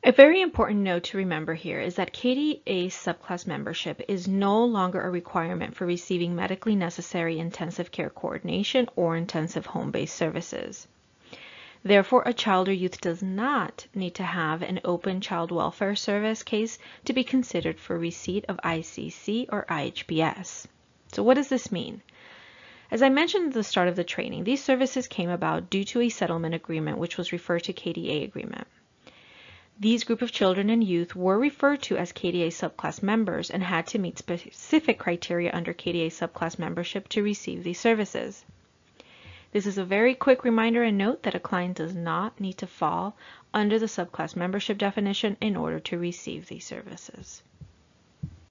A very important note to remember here is that KDA subclass membership is no longer a requirement for receiving medically necessary intensive care coordination or intensive home-based services. Therefore, a child or youth does not need to have an open child welfare service case to be considered for receipt of ICC or IHBS. So what does this mean? As I mentioned at the start of the training, these services came about due to a settlement agreement which was referred to KDA agreement. These group of children and youth were referred to as KDA subclass members and had to meet specific criteria under KDA subclass membership to receive these services. This is a very quick reminder and note that a client does not need to fall under the subclass membership definition in order to receive these services.